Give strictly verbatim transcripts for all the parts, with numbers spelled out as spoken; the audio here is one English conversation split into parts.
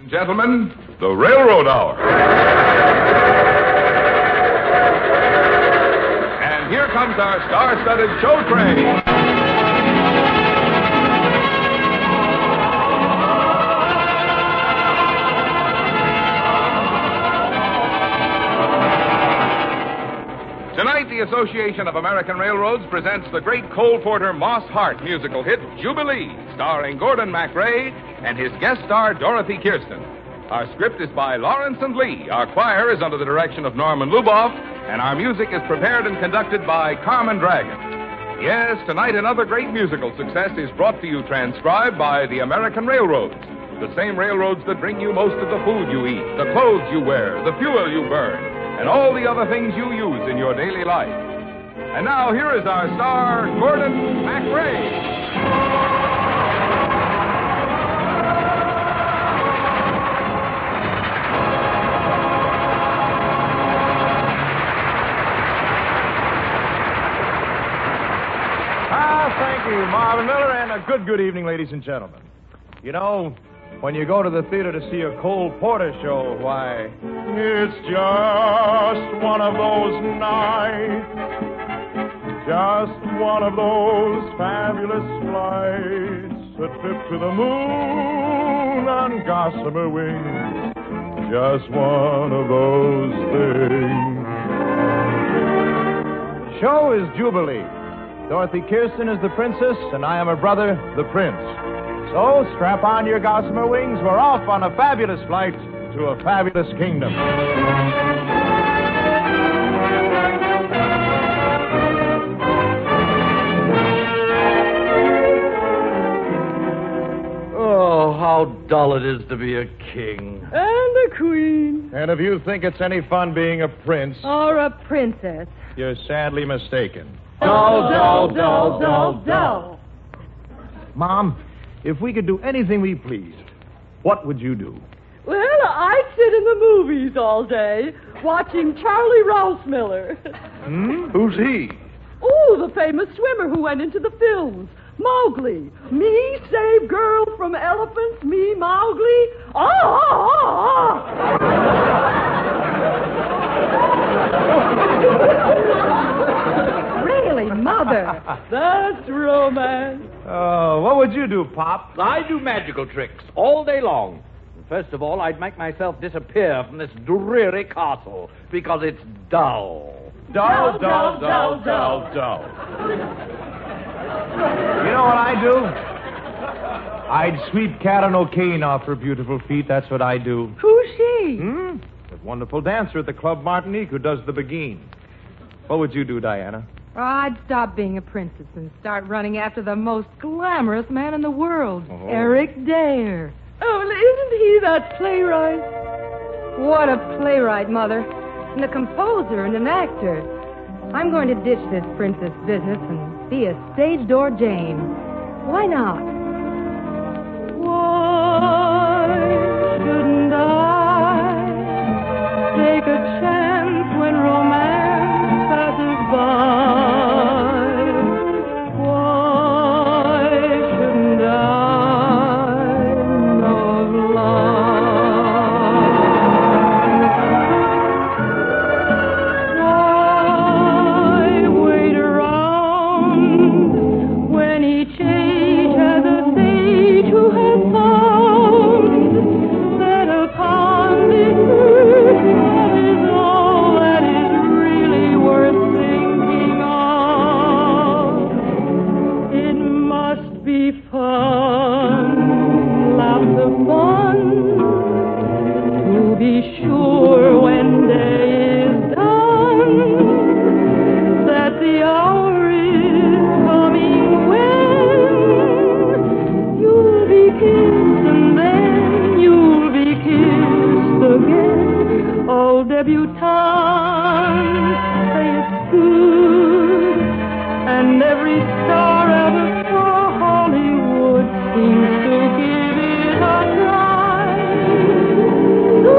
and gentlemen, the Railroad Hour. And here comes our star-studded show train. Tonight, the Association of American Railroads presents the great Cole Porter Moss Hart musical hit, Jubilee, starring Gordon MacRae and his guest star, Dorothy Kirsten. Our script is by Lawrence and Lee. Our choir is under the direction of Norman Luboff, and our music is prepared and conducted by Carmen Dragon. Yes, tonight another great musical success is brought to you transcribed by the American Railroads. The same railroads that bring you most of the food you eat, the clothes you wear, the fuel you burn, and all the other things you use in your daily life. And now, here is our star, Gordon MacRae. Ah, thank you, Marvin Miller, and a good, good evening, ladies and gentlemen. You know, when you go to the theater to see a Cole Porter show, why, it's just one of those nights, just one of those fabulous flights, a trip to the moon on gossamer wings, just one of those things. The show is Jubilee. Dorothy Kirsten is the princess, and I am her brother, the prince. So, strap on your gossamer wings. We're off on a fabulous flight to a fabulous kingdom. Oh, how dull it is to be a king. And a queen. And if you think it's any fun being a prince, Or a princess. you're sadly mistaken. Dull, dull, dull, dull, dull. Mom, if we could do anything we pleased, what would you do? Well, I'd sit in the movies all day, watching Charlie Rousmiller. Hmm? Who's he? Oh, the famous swimmer who went into the films. Mowgli. Me save girl from elephants, me Mowgli. Ah, ah, ah, ah. Really, Mother? That's romance. Oh, what would you do, Pop? I do magical tricks all day long. First of all, I'd make myself disappear from this dreary castle because it's dull. Dull, dull, dull, dull, dull. You know what I'd do? I'd sweep Cat on O'Kane off her beautiful feet. That's what I do. Who's she? Hmm? That wonderful dancer at the Club Martinique who does the Beguine. What would you do, Diana? Oh, I'd stop being a princess and start running after the most glamorous man in the world, Oh. Eric Dare. Oh, well, isn't he that playwright? What a playwright, Mother, and a composer and an actor. I'm going to ditch this princess business and be a stage door Jane. Why not? Why shouldn't I take a chance when romance passes by? Why shouldn't I know of love? Why wait around when each age has a sage who has found that upon this earth that is all that is really worth thinking of? It must be fun, lots of fun, to be sure when day is done that the hour is coming when you'll be kissed and then you'll be kissed again. All debutantes say it's good, and every star ever saw Hollywood seems to give it a try. So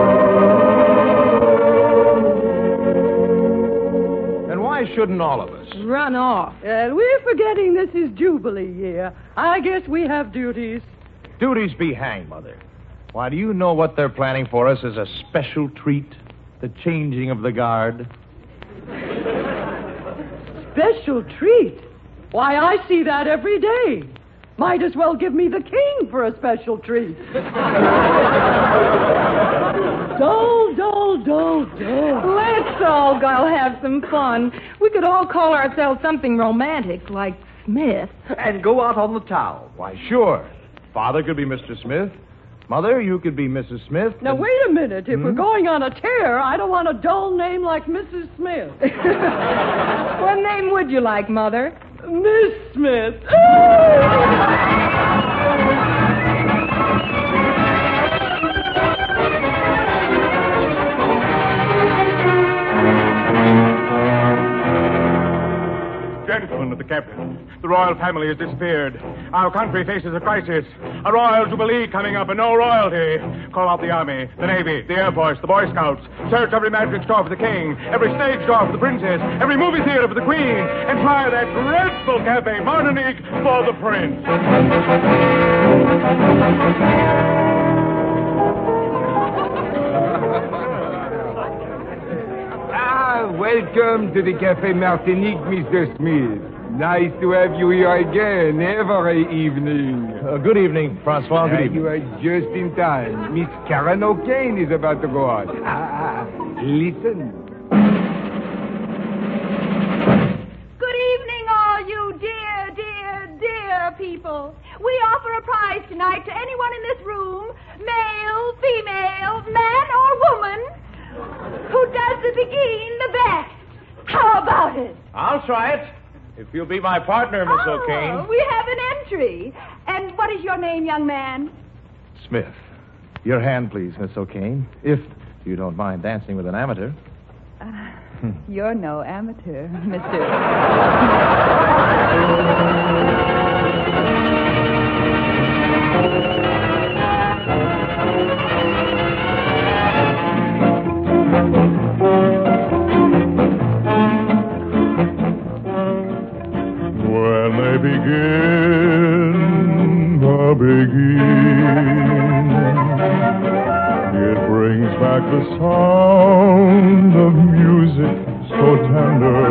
And why shouldn't all of us? run off. Uh, we're forgetting this is Jubilee year. I guess we have duties. Duties be hanged, Mother. Why, do you know what they're planning for us as a special treat? The changing of the guard. Special treat? Why, I see that every day. Might as well give me the king for a special treat. Dull, dull, dull, dull. Let's all go have some fun. We could all call ourselves something romantic, like Smith. And go out on the town. Why, sure. Father could be Mister Smith. Mother, you could be Missus Smith. Now, and... wait a minute. If hmm? we're going on a tear, I don't want a dull name like Missus Smith. What name would you like, Mother? Miss Smith. Gentlemen of the cabinet, the royal family has disappeared. Our country faces a crisis. A royal jubilee coming up and no royalty. Call out the army, the navy, the air force, the boy scouts. Search every magic store for the king, every stage door for the princess, every movie theater for the queen, and try that dreadful Cafe Martinique for the prince. Welcome to the Cafe Martinique, Mister Smith. Nice to have you here again every evening. Uh, good evening, Francois. Good Uh, evening. you are just in time. Miss Karen O'Kane is about to go out. Ah, listen. Good evening, all you dear, dear, dear people. We offer a prize tonight to anyone in this room, male, female, man, or woman, who does the begin the best. How about it? I'll try it. If you'll be my partner, Miss oh, O'Kane. We have an entry. And what is your name, young man? Smith. Your hand, please, Miss O'Kane. If you don't mind dancing with an amateur. Uh, you're no amateur, Mister Begin, the begin. It brings back the sound of music so tender.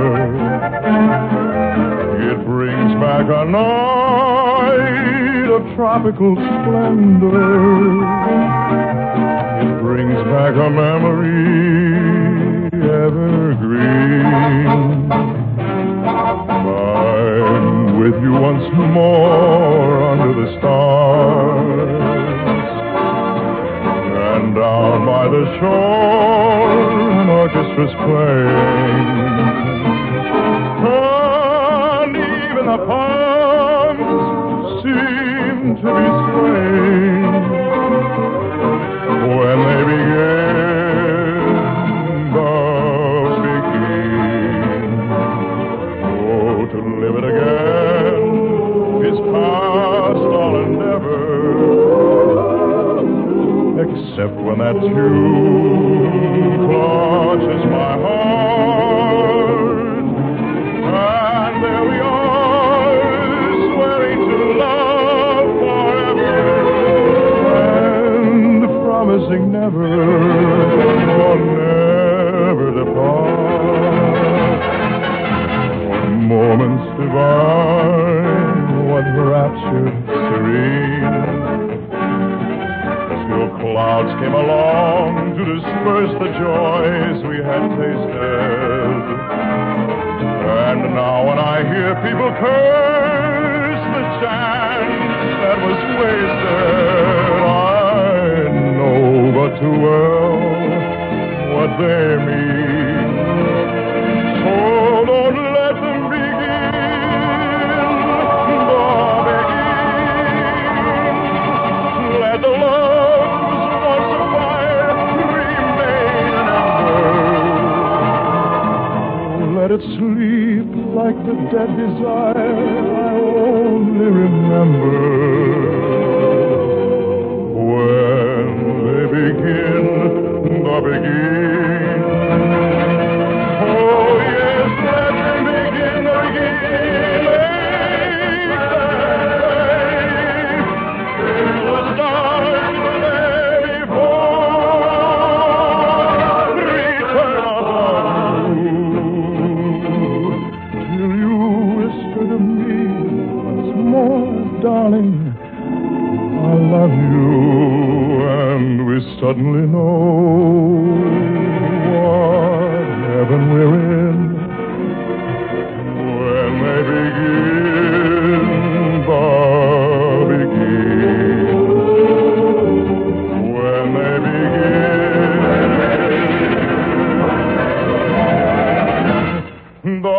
It brings back a night of tropical splendor. It brings back a memory evergreen. I'm with you once more under the stars, and down by the shore an orchestra's playing, and even the palms seem to be swaying when they begin the begin. Oh, to live it again is past all endeavor, except when that tune clutches my heart, and there we are, swearing to love forever, and promising never, or never depart. Moments divine, what rapture serene, till clouds came along to disperse the joys we had tasted. And now when I hear people curse the chance that was wasted, I know but too well what they mean. So don't let them let it sleep like the dead desire I only remember when they begin the begin. Oh, yes, let them begin the darling, I love you, and we suddenly know what heaven we're in when they begin the begin. When they begin the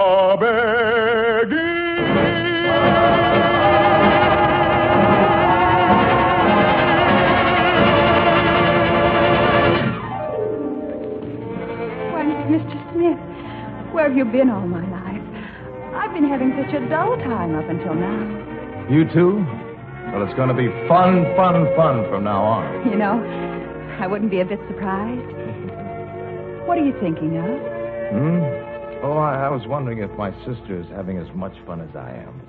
Where have you been all my life? I've been having such a dull time up until now. You too? Well, it's going to be fun, fun, fun from now on. You know, I wouldn't be a bit surprised. What are you thinking of? Hmm? Oh, I, I was wondering if my sister is having as much fun as I am.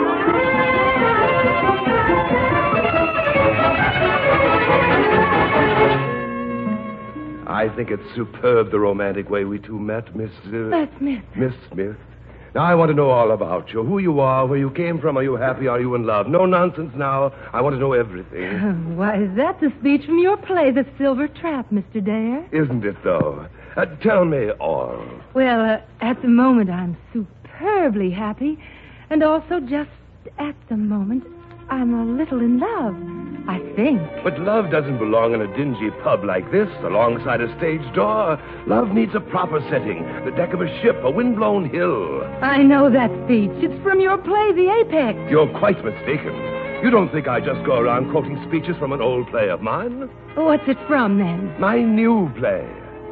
I think it's superb, the romantic way we two met, Miss... Uh, Miss Smith. Miss Smith. Now, I want to know all about you. Who you are, where you came from, are you happy, are you in love? No nonsense now. I want to know everything. Oh, why, that's a speech from your play, The Silver Trap, Mister Dare. Isn't it, though? Uh, tell me all. Well, uh, at the moment, I'm superbly happy. And also, just at the moment, I'm a little in love, I think. But love doesn't belong in a dingy pub like this, alongside a stage door. Love needs a proper setting, the deck of a ship, a windblown hill. I know that speech. It's from your play, The Apex. You're quite mistaken. You don't think I just go around quoting speeches from an old play of mine? What's it from, then? My new play.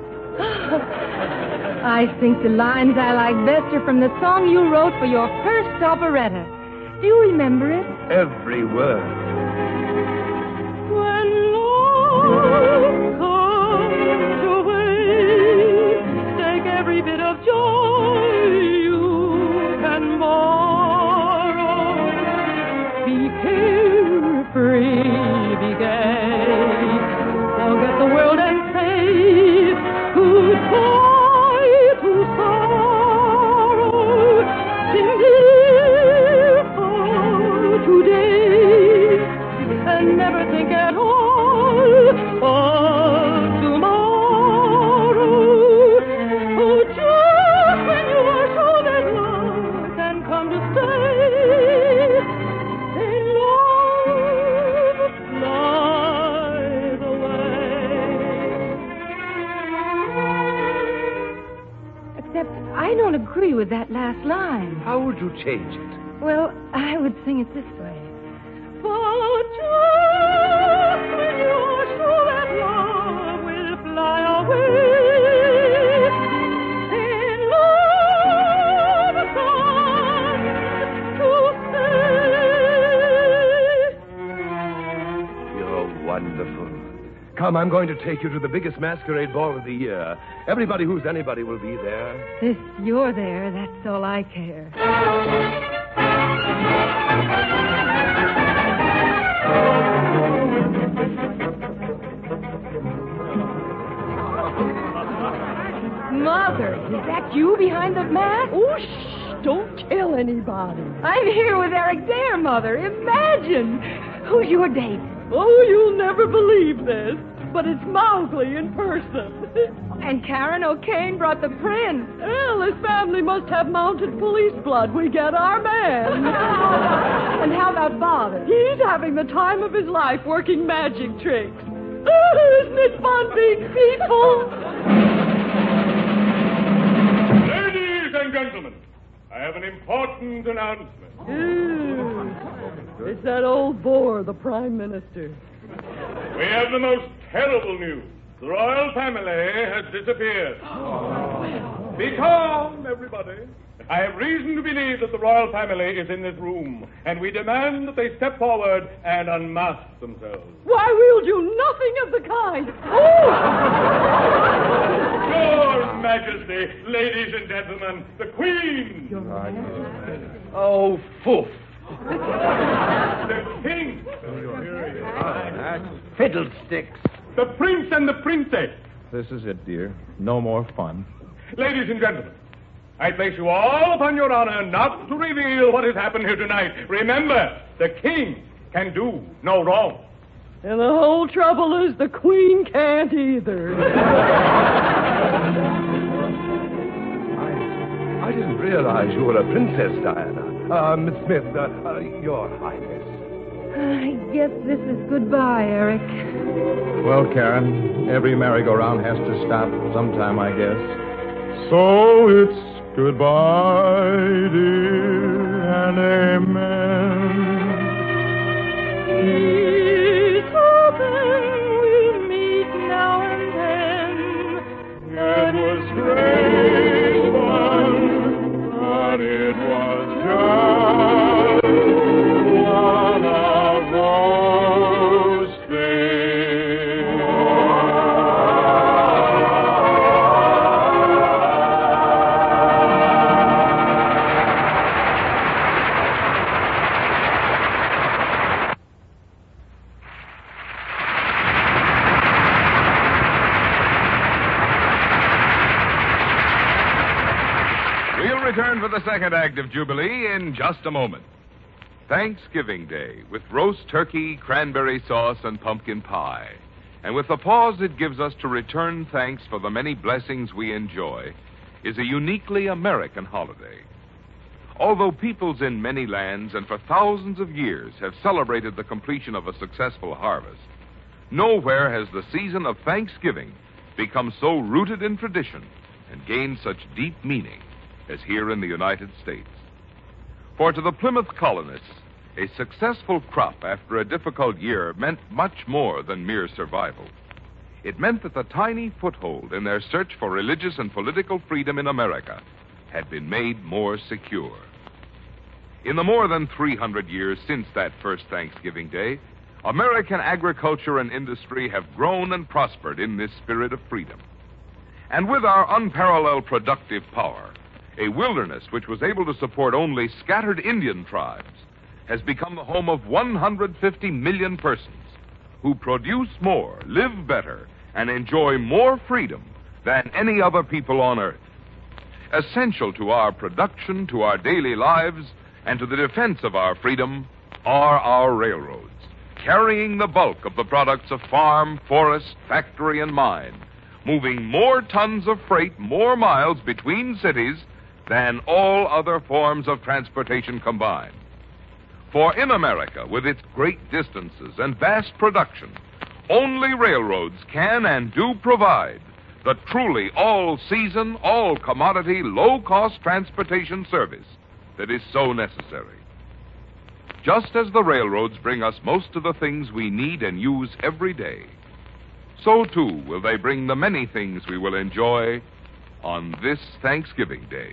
I think the lines I like best are from the song you wrote for your first operetta. Do you remember it? Every word. When love comes away, take every bit of joy you can borrow. Be carefree, be gay, forget the world and say goodbye to sorrow. Sing dear for today, and never think at all of tomorrow. Oh, just when you are sure that love can come to stay, say love flies away. Except I don't agree with that last line. How would you change it? Well, I would sing it this way. But just when you're sure that love will fly away, then love comes to stay. You're wonderful. Come, I'm going to take you to the biggest masquerade ball of the year. Everybody who's anybody will be there. If you're there, that's all I care. Mother, is that you behind the mask? Oh, shh, don't tell anybody. I'm here with Eric Dare, Mother. Imagine. Who's your date? Oh, you'll never believe this, but it's Mowgli in person. And Karen O'Kane brought the prince. Well, this family must have mounted police blood. We get our man. And how about Father? He's having the time of his life working magic tricks. Oh, isn't it fun being people? Ladies and gentlemen, I have an important announcement. Ooh, it's that old bore, the Prime Minister. We have the most terrible news. The royal family has disappeared. Oh. Be calm, everybody. I have reason to believe that the royal family is in this room, and we demand that they step forward and unmask themselves. Why, we'll do nothing of the kind. Oh! Your Majesty, ladies and gentlemen, the Queen. Your Majesty. Oh, foof. The King. Fiddlesticks. The Prince and the Princess. This is it, dear. No more fun. Ladies and gentlemen, I place you all upon your honor not to reveal what has happened here tonight. Remember, the king can do no wrong. And the whole trouble is the queen can't either. I, I didn't realize you were a princess, Diana. Uh, Miss Smith, uh, uh, Your Highness. I guess this is goodbye, Eric. Well, Karen, every merry-go-round has to stop sometime, I guess. So it's goodbye, dear, and amen. Please hoping we'll meet now and then. It was great fun, but it was just one of those things. We'll return for the second act of Jubilee in just a moment. Thanksgiving Day, with roast turkey, cranberry sauce, and pumpkin pie. And with the pause it gives us to return thanks for the many blessings we enjoy, is a uniquely American holiday. Although peoples in many lands and for thousands of years have celebrated the completion of a successful harvest, nowhere has the season of Thanksgiving become so rooted in tradition and gained such deep meaning as here in the United States. For to the Plymouth colonists, a successful crop after a difficult year meant much more than mere survival. It meant that the tiny foothold in their search for religious and political freedom in America had been made more secure. In the more than three hundred years since that first Thanksgiving Day, American agriculture and industry have grown and prospered in this spirit of freedom. And with our unparalleled productive power, a wilderness which was able to support only scattered Indian tribes has become the home of one hundred fifty million persons who produce more, live better, and enjoy more freedom than any other people on earth. Essential to our production, to our daily lives, and to the defense of our freedom are our railroads, carrying the bulk of the products of farm, forest, factory, and mine, moving more tons of freight, more miles between cities than all other forms of transportation combined. For in America, with its great distances and vast production, only railroads can and do provide the truly all-season, all-commodity, low-cost transportation service that is so necessary. Just as the railroads bring us most of the things we need and use every day, so too will they bring the many things we will enjoy on this Thanksgiving Day.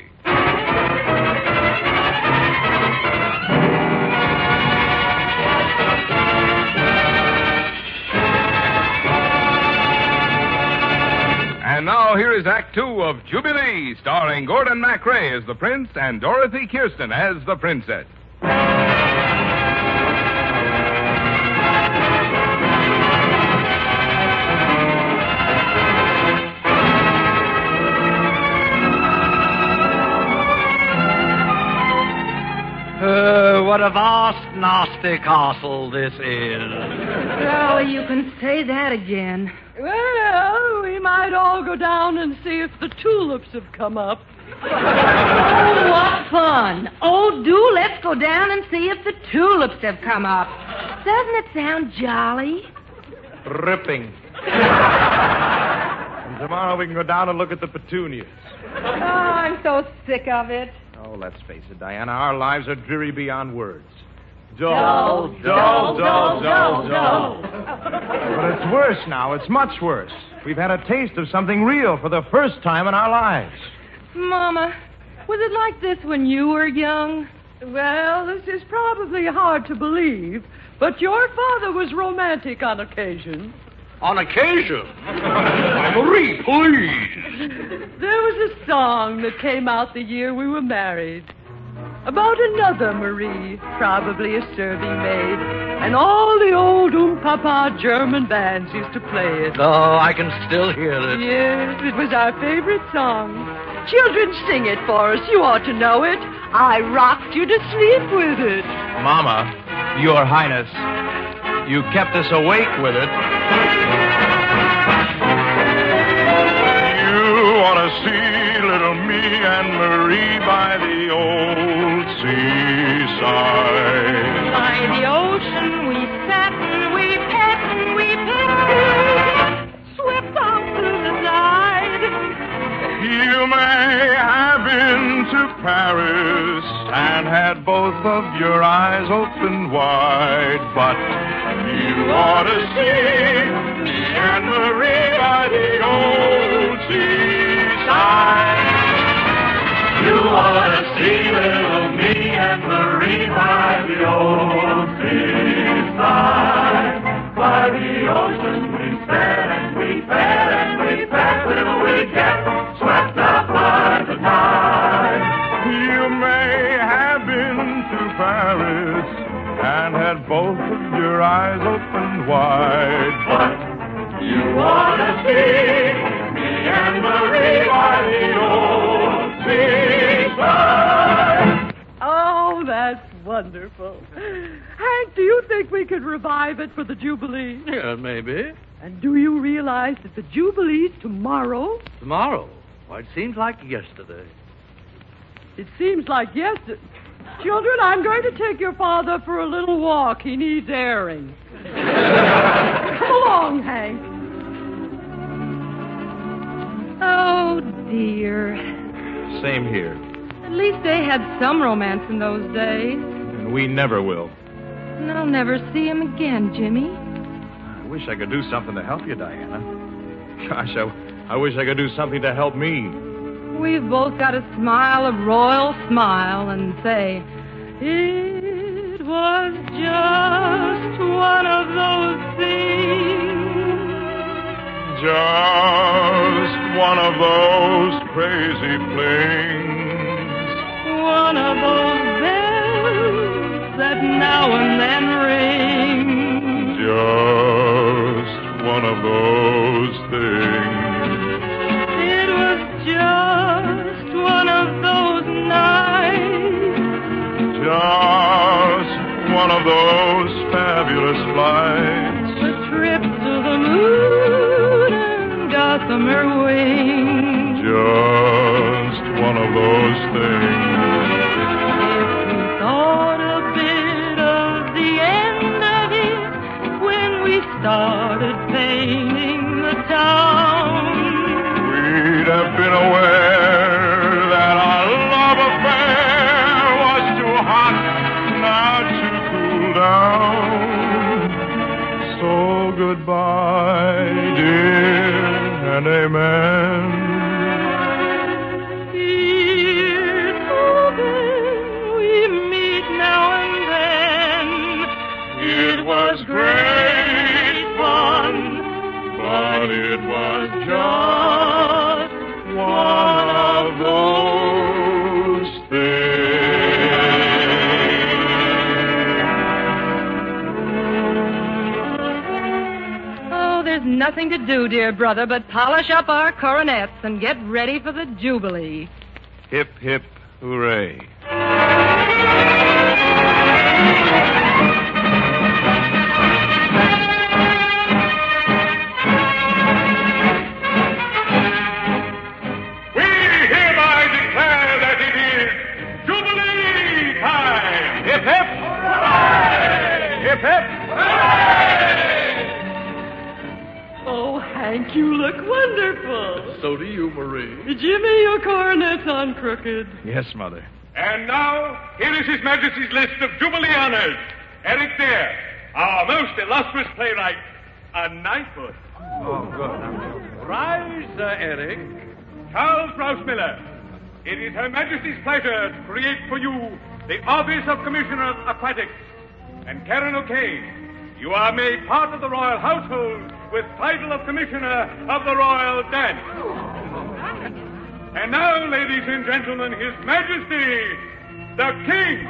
And now here is Act Two of Jubilee, starring Gordon MacRae as the prince and Dorothy Kirsten as the princess. Uh, what a vast, nasty castle this is. Golly, you can say that again. Well, we might all go down and see if the tulips have come up. Oh, what fun. Oh, do let's go down and see if the tulips have come up. Doesn't it sound jolly? Ripping. And tomorrow we can go down and look at the petunias. Oh, I'm so sick of it. Oh, let's face it, Diana, our lives are dreary beyond words. Dull, dull, dull, dull, dull. But it's worse now. It's much worse. We've had a taste of something real for the first time in our lives. Mama, was it like this when you were young? Well, this is probably hard to believe, but your father was romantic on occasion. On occasion? Marie, please. There was a song that came out the year we were married about another Marie, probably a serving maid, and all the old oom-papa German bands used to play it. Oh, I can still hear it. Yes, it was our favorite song. Children, sing it for us. You ought to know it. I rocked you to sleep with it. Mama, Your Highness, you kept us awake with it. You want to see little me and Marie by the old seaside. By the ocean we sat and we pet and we pet, swept off to the side. You may have been to Paris and had both of your eyes open wide, but you ought to see me and Marie by the old seaside. You ought to see little me and Marie by the old seaside. By the ocean we fed and we fed and we fed till we get swept up by the tide. You may have been to Paris and had both of your eyes open wide, but you ought to see me and Marie by the old seaside. Oh, that's wonderful. Hank, do you think we could revive it for the Jubilee? Yeah, maybe. And do you realize that the Jubilee's tomorrow? Tomorrow? Why, it seems like yesterday. It seems like yesterday. Children, I'm going to take your father for a little walk. He needs airing. Come along, Hank. Oh, dear. Same here. At least they had some romance in those days. And we never will. And I'll never see him again, Jimmy. I wish I could do something to help you, Diana. Gosh, I, I wish I could do something to help me. We've both got to smile a royal smile and say, it was just one of those things. Just one of those crazy flings. One of those bells that now and then ring. Just one of those things. It was just one of those nights. Just one of those fabulous flights. The trip to the moon and gossamer wings. Just one of those things. Thought a bit of the end of it when we started painting the town. We'd have been aware that our love affair was too hot now to cool down. So goodbye, dear, and amen. Here's hoping we meet now and then. It was great fun, but it was just one of those things. Oh, there's nothing to do, dear brother, but polish up our coronets and get ready for the Jubilee. Hip, hip, hooray. We hereby declare that it is Jubilee time! Hip, hip. Hooray! Hip, hip. Oh, Hank, you look wonderful. So do you, Marie. Jimmy, your coronet's on crooked. Yes, Mother. And now, here is His Majesty's list of Jubilee honors. Eric Dare, our most illustrious playwright, a knighthood. Oh, good. Rise, uh, Eric. Charles Rouse Miller, it is Her Majesty's pleasure to create for you the office of Commissioner of Aquatics. And Karen O'Kane, you are made part of the royal household with title of Commissioner of the Royal Dance. And now, ladies and gentlemen, His Majesty, the King.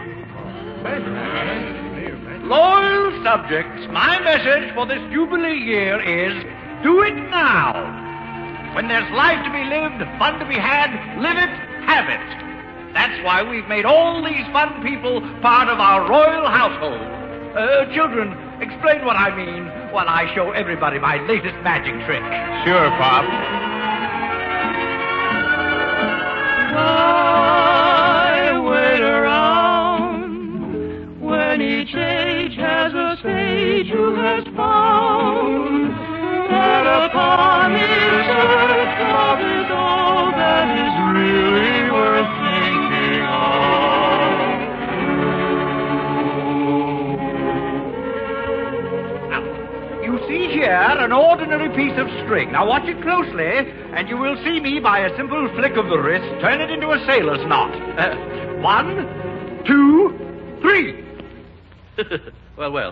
Loyal subjects, my message for this Jubilee year is, do it now. When there's life to be lived, fun to be had, live it, have it. That's why we've made all these fun people part of our royal household. Uh, children, explain what I mean while I show everybody my latest magic trick. Sure, Pop. Why wait around when each age has a sage who has found that upon his earth love is all that is really worth thinking of? Now, you see here an ordinary piece of string. Now watch it closely, and you will see me, by a simple flick of the wrist, turn it into a sailor's knot. Uh, one, two, three. well, well.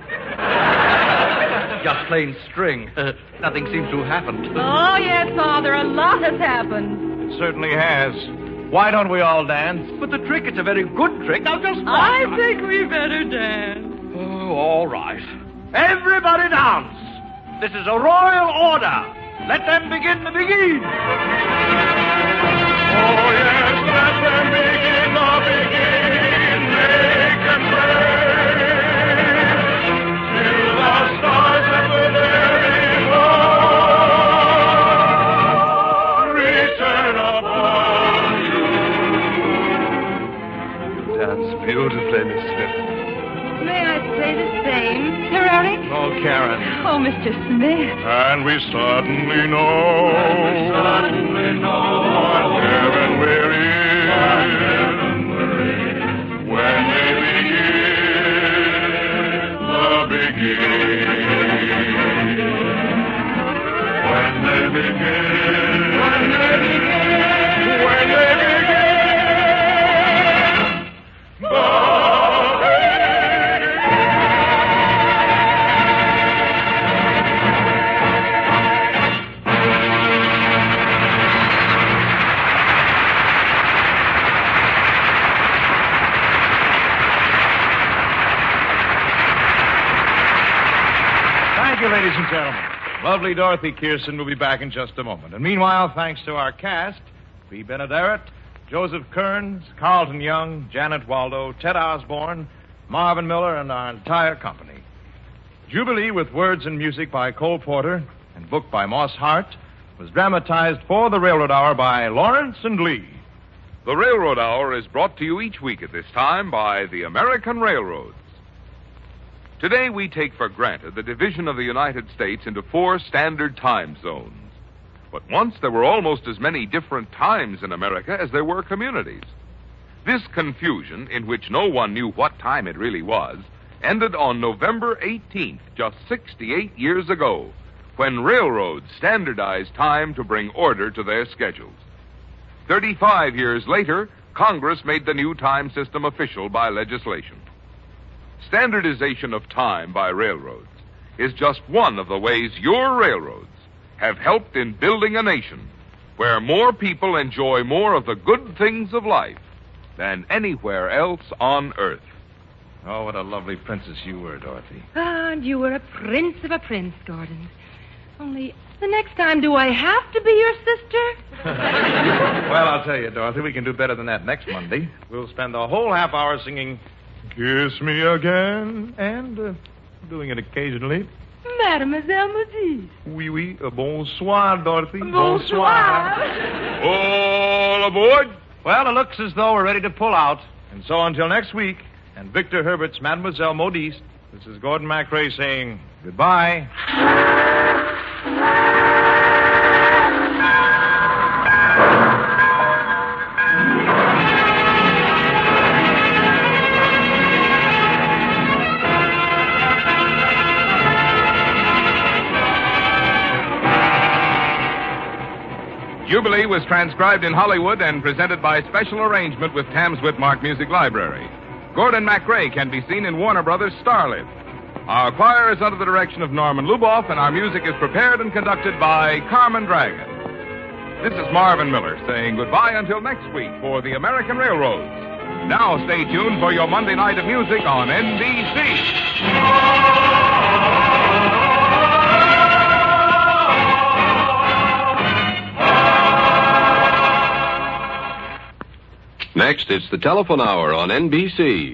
Just plain string. Uh, nothing seems to have happened. Oh, yes, Father, a lot has happened. It certainly has. Why don't we all dance? But the trick, it's a very good trick. Now just watch. I think we better dance. Oh, all right. Everybody dance. This is a royal order. Let them begin the begin. Oh, yes, let them begin the begin. Make them praise till the stars of the very Lord return upon you. You dance beautifully, Miss Smith. May I say the same, Sir Eric? Oh, Karen. Oh, Mister Smith. And we suddenly know, we suddenly know what heaven will is when they begin the begin. When they begin, when they begin, when they begin the Thank you, ladies and gentlemen. Lovely Dorothy Kirsten will be back in just a moment. And meanwhile, thanks to our cast, Bea Benaderet, Joseph Kearns, Carlton Young, Janet Waldo, Ted Osborne, Marvin Miller, and our entire company. Jubilee, with words and music by Cole Porter and book by Moss Hart, was dramatized for the Railroad Hour by Lawrence and Lee. The Railroad Hour is brought to you each week at this time by the American Railroads. Today we take for granted the division of the United States into four standard time zones. But once there were almost as many different times in America as there were communities. This confusion, in which no one knew what time it really was, ended on November eighteenth, just sixty-eight years ago, when railroads standardized time to bring order to their schedules. Thirty-five years later, Congress made the new time system official by legislation. Standardization of time by railroads is just one of the ways your railroads have helped in building a nation where more people enjoy more of the good things of life than anywhere else on earth. Oh, what a lovely princess you were, Dorothy. Ah, and you were a prince of a prince, Gordon. Only, the next time, do I have to be your sister? Well, I'll tell you, Dorothy, we can do better than that next Monday. We'll spend the whole half hour singing Kiss Me Again, and uh, doing it occasionally. Mademoiselle Moody. Oui, oui. Uh, bonsoir, Dorothy. Bonsoir. All aboard! Well, it looks as though we're ready to pull out. And so until next week, and Victor Herbert's Mademoiselle Modiste, this is Gordon MacRae saying goodbye. Jubilee was transcribed in Hollywood and presented by special arrangement with Tams Whitmark Music Library. Gordon MacRae can be seen in Warner Brothers' Starlit. Our choir is under the direction of Norman Luboff, and our music is prepared and conducted by Carmen Dragon. This is Marvin Miller saying goodbye until next week for the American Railroads. Now stay tuned for your Monday night of music on N B C. Next, it's the telephone hour on N B C.